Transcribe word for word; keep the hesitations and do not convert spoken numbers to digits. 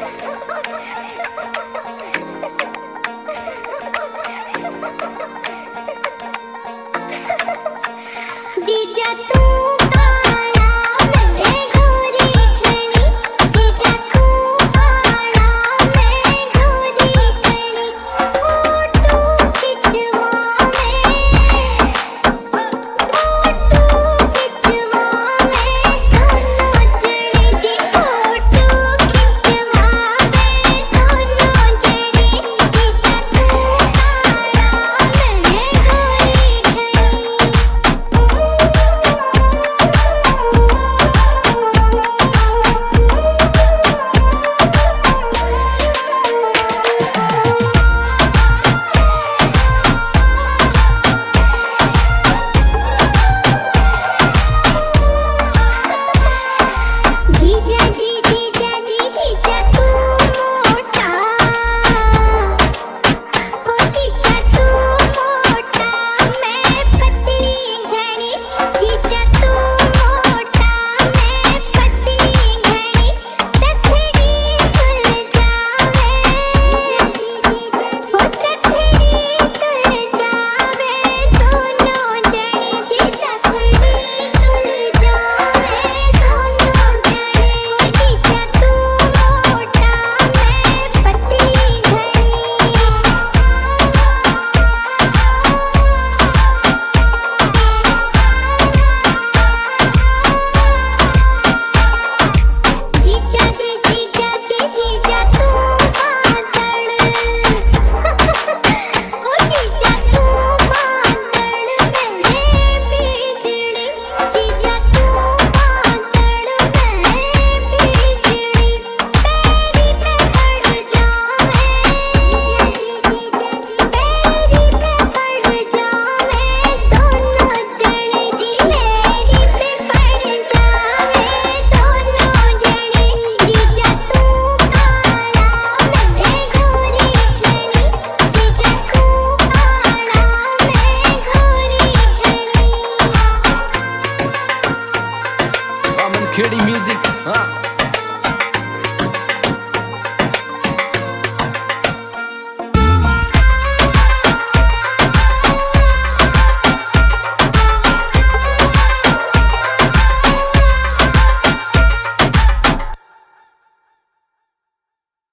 जीजा तू काला मैं गोरी घनी, जीजा तू काला मैं गोरी घनी, फोटो खिंचवावे फोटो खिंचवावे दोनों जने जी, फोटो खिंचवावे दोनों जने, जीजा तू काला मैं गोरी घनी। जीजा जी जीजा जी जीजा तू मोटा, ओ जीजा तू मोटा मैं पतली घनी, जीजा तू मोटा मैं पतली घनी, तथड़ी खुल जावे ओ तथड़ी खुल जावे दोनों जने, जीजा तथड़ी खुल जावे दोनों जने, जीजा तू मोटा मैं पतली घनी। जीजा जी जीजा जी जीजा तू बादल ओ जीजा तू बादल मैं बिजली, जीजा तू बादल मैं बिजली, पैरी पे पड़ जावे पैरी पे पड़ जावे दोनों जने जी, पैरी पे पड़ जावे दोनों जने, जीजा तू काला मैं गोरी घनी, जीजा तू काला मैं गोरी घनी। I'm in Kitty Music.